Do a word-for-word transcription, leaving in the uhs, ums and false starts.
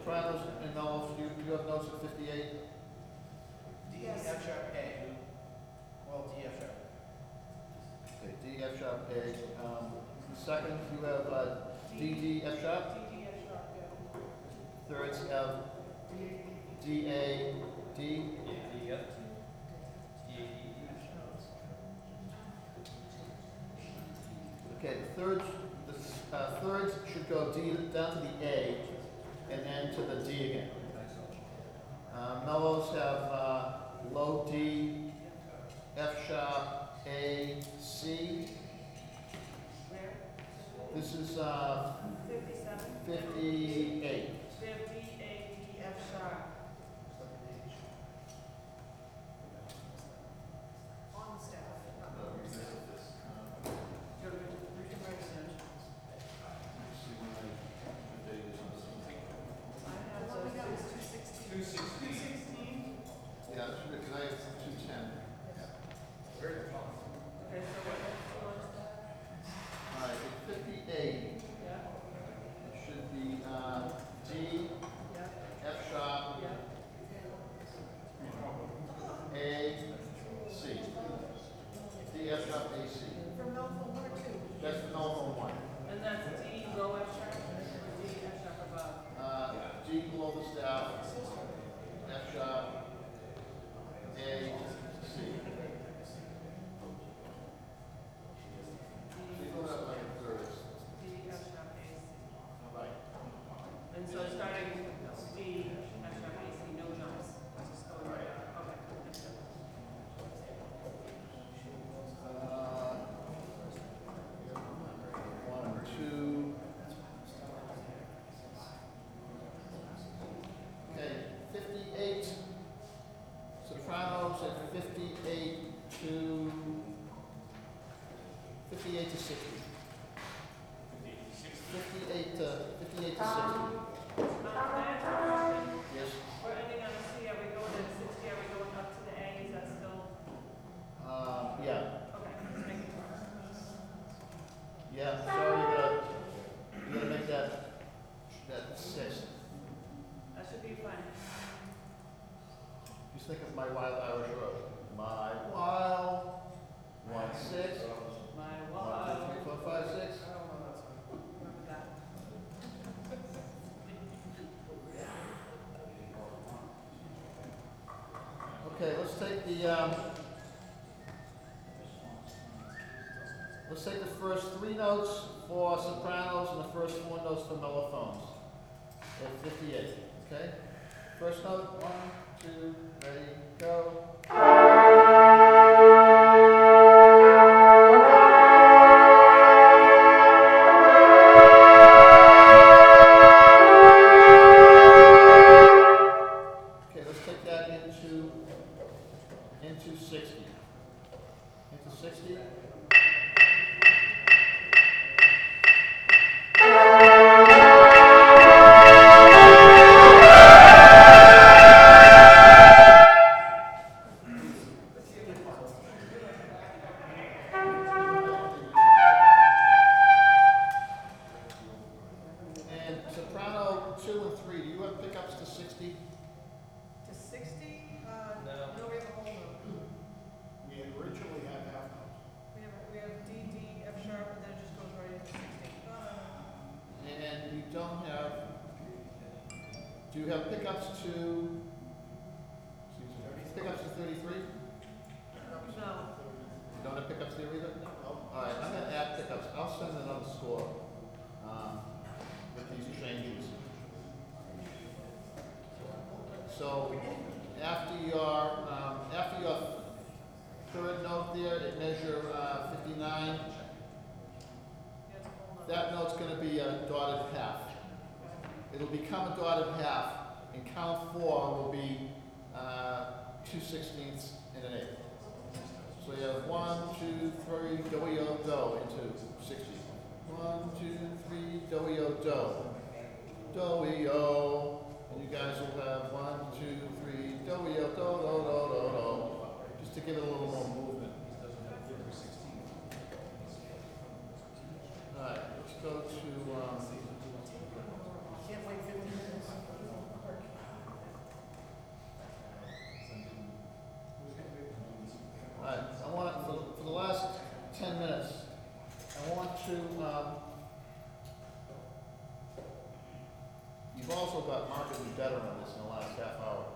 sopranos and mellows, you, you have notes at fifty-eight? D, Yes. F sharp, A. Well, D, F sharp. Okay, D, F sharp, A. Um, second, you have, uh, D, D, F sharp. D, D, F sharp, yeah. Thirds have D, A, D. D, F, D, A, D. Okay, the thirds, the uh, thirds should go D down to the A, and then to the D again. Uh, mellows have uh, low D, F sharp, A, C. Where? This is uh, Fifty-seven. fifty-eight. We have D, A, D, F sharp. On the staff. You're going to read it right then. I have the. What we got was two sixteen. Two sixteen. Two sixteen. Yeah, that's because I have two ten. Where's the phone? Okay, so what, what's that? All right, at fifty-eight, Yeah, it should be uh, D, yeah, F sharp, yeah. A, C. D, F sharp, A, C. From Melville, one or two? That's the normal one. And that's D, low F sharp, or D, F sharp above? Uh, G below the staff, F sharp, A, C. You go up like a third. D, F sharp, A, C. All right. And so starting D, F sharp, A, C, no jumps. Just going right up. Okay. That's good. Uh, one, two. Okay, fifty-eight. Sopranos at fifty-eight to fifty-eight to sixty. Fifty-eight to fifty-eight to sixty. Um, can I ask a question? Yes. We're ending on a C, are we going to sixty, are we going up to the A, is that still, Uh, yeah. okay, just making sure. Yeah. So you gotta you gotta make that that six. That should be fine. Just think of my wild Irish road. My wild one six. My One, wild. two, three, four, five, six. I don't know that song. Remember that. Okay, let's take the um, let's take the first three notes for sopranos and the first four notes for mellophones at fifty-eight. Okay, first note, one, two, ready, go. Okay, let's take that into into sixty. Into sixty. And soprano two and three, do you have pickups to sixty? To sixty, uh, No. no, we have a whole note. We originally had half notes. We have, we have D, D, F sharp, and then it just goes right into sixty. Uh, And you don't have, do you have pickups to, pickups to thirty-three? You no, don't have pickups there either? All right, I'm gonna add pickups. I'll send another score, um, with these changes. So after your, um, after your third note there, at measure, uh, fifty-nine, yeah, it's a whole note. that note's gonna be a dotted half. It'll become a dotted half, and count four will be, uh, two sixteenths and an eighth. So you have one, two, three, do-yo, do into sixty. One, two, three, do-yo, do. Do-yo. And you guys will have one, two, three, do-yo, do, do, do, do, do. Just to give it a little more movement. All right, let's go to, um, Can't wait fifteen minutes. also got markedly better on this in the last half hour.